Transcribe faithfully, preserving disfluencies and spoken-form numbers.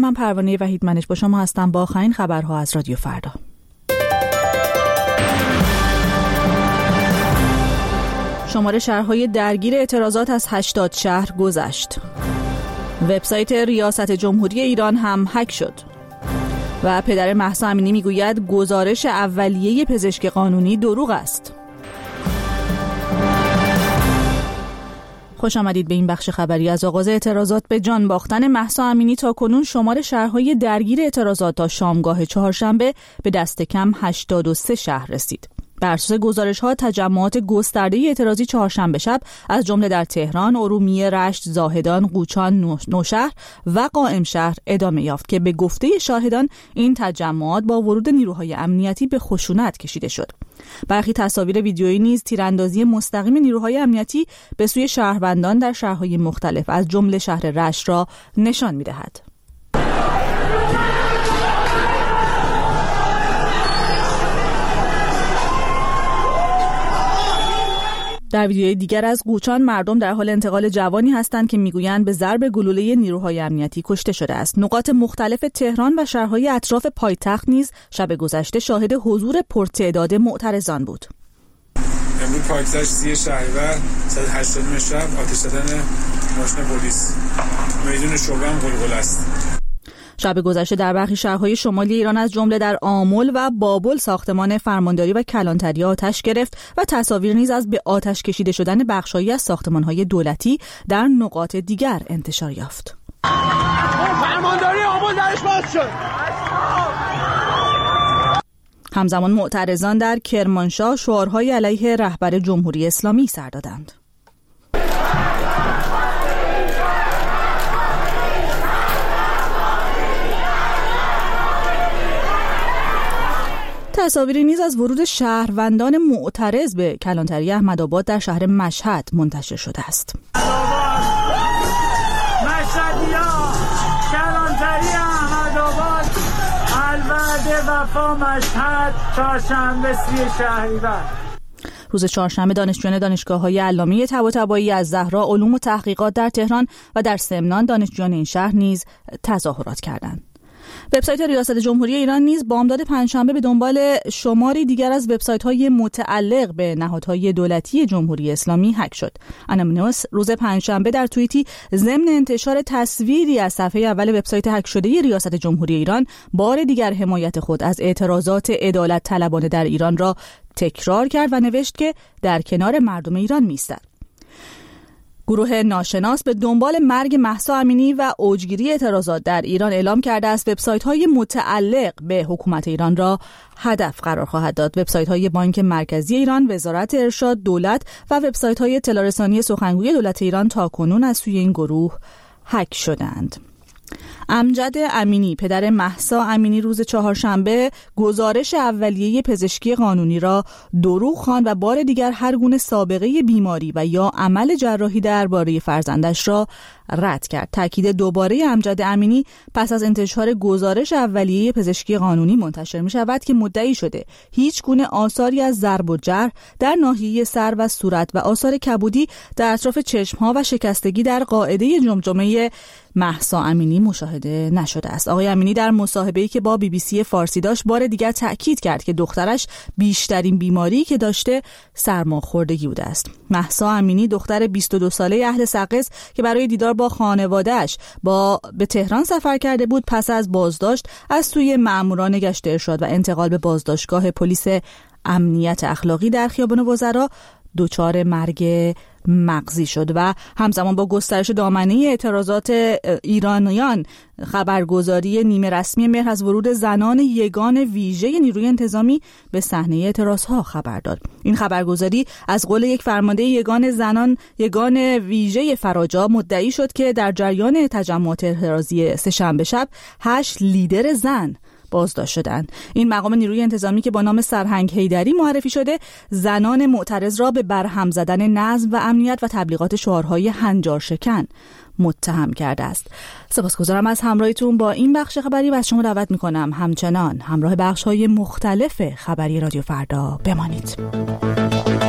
من پروانه وحید منش با شما هستم با آخرین خبرها از رادیو فردا. شمار شهرهای درگیر اعتراضات از هشتاد شهر گذشت. وبسایت ریاست جمهوری ایران هم هک شد. و پدر مهسا امینی میگوید گزارش اولیه پزشک قانونی دروغ است. خوش آمدید به این بخش خبری. از آغاز اعتراضات به جان باختن مهسا امینی تا کنون شمار شهرهای درگیر اعتراضات تا شامگاه چهارشنبه به دست کم هشتاد و سه شهر رسید. بر اساس گزارش‌ها تجمعات گسترده اعتراضی چهارشنبه شب از جمله در تهران، ارومیه، رشت، زاهدان، قوچان، نوشهر و قائمشهر ادامه یافت که به گفته شاهدان این تجمعات با ورود نیروهای امنیتی به خشونت کشیده شد. برخی تصاویر ویدیویی نیز تیراندازی مستقیم نیروهای امنیتی به سوی شهروندان در شهرهای مختلف از جمله شهر رشت را نشان می‌دهد. در ویدیوی دیگر از قوچان مردم در حال انتقال جوانی هستند که میگویند به ضرب گلوله نیروهای امنیتی کشته شده است. نقاط مختلف تهران و شهرهای اطراف پایتخت نیز شب گذشته شاهد حضور پرتعداد معترضان بود. امروز پایتخت سی شهریور ساعت هشت و نیم شب آتش زدن ماشین پلیس. میدون شعبه هم قلقل است. شب گذشته در برخی شهرهای شمالی ایران از جمله در آمل و بابل ساختمان فرمانداری و کلانتری آتش گرفت و تصاویر نیز از به آتش کشیده شدن بخش‌هایی از ساختمان‌های دولتی در نقاط دیگر انتشار یافت. فرمانداری آمل درش باز شد. همزمان معترضان در کرمانشاه شعارهای علیه رهبر جمهوری اسلامی سر دادند. تصاویری نیز از ورود شهروندان معترض به کلانتری احمدآباد در شهر مشهد منتشر شده است. مشهدیا، کلانتری احمدآباد، الوعده وفا مشهد، چهارشنبه سی شهریور. روز چهارشنبه دانشجویان دانشگاه‌های علامه طباطبایی از زهرا علوم و تحقیقات در تهران و در سمنان دانشجویان این شهر نیز تظاهرات کردند. وبسایت ریاست جمهوری ایران نیز بامداد پنجشنبه به دنبال شماری دیگر از وبسایت‌های متعلق به نهادهای دولتی جمهوری اسلامی هک شد. انونیموس روز پنجشنبه در توییتی ضمن انتشار تصویری از صفحه اول وبسایت هک شده ریاست جمهوری ایران بار دیگر حمایت خود از اعتراضات عدالت طلبانه در ایران را تکرار کرد و نوشت که در کنار مردم ایران می‌ایستد. گروه ناشناس به دنبال مرگ مهسا امینی و اوجگیری اعتراضات در ایران اعلام کرده است وبسایت‌های متعلق به حکومت ایران را هدف قرار خواهد داد. وبسایت‌های بانک مرکزی ایران، وزارت ارشاد، دولت و وبسایت‌های اطلاع‌رسانی سخنگوی دولت ایران تاکنون از سوی این گروه هک شدند. امجد امینی پدر مهسا امینی روز چهارشنبه گزارش اولیه پزشکی قانونی را دروغ خواند و بار دیگر هر گونه سابقه بیماری و یا عمل جراحی درباره فرزندش را رد کرد. تاکید دوباره امجد امینی پس از انتشار گزارش اولیه پزشکی قانونی منتشر می شود که مدعی شده هیچ گونه آثاری از ضرب و جرح در ناحیه سر و صورت و آثار کبودی در اطراف چشمها و شکستگی در قاعده جمجمه مهسا امینی مشاهده نشده است. آقای امینی در مصاحبه‌ای که با بی بی سی فارسی داشت بار دیگر تأکید کرد که دخترش بیشترین بیماری که داشته سرماخوردگی بوده است. مهسا امینی دختر بیست و دو ساله اهل سقز که برای دیدار با خانواده‌اش با به تهران سفر کرده بود پس از بازداشت از سوی مأموران گشت ارشاد و انتقال به بازداشتگاه پلیس امنیت اخلاقی در خیابان وزرا دچار مرگ مغزی شد و همزمان با گسترش دامنه اعتراضات ایرانیان خبرگزاری نیمه رسمی مهر از ورود زنان یگان ویژه نیروی انتظامی به صحنه اعتراضها خبر داد. این خبرگزاری از قول یک فرمانده یگان زنان یگان ویژه فراجا مدعی شد که در جریان تجمعات اعتراضی سه‌شنبه شب هشت لیدر زن بازداشت شدند. این مقام نیروی انتظامی که با نام سرهنگ حیدری معرفی شده زنان معترض را به برهم زدن نظم و امنیت و تبلیغات شعارهای هنجار شکن متهم کرده است. سپاسگزارم از همراهیتون با این بخش خبری و از شما دعوت می‌کنم همچنان همراه بخش‌های مختلف خبری رادیو فردا بمانید.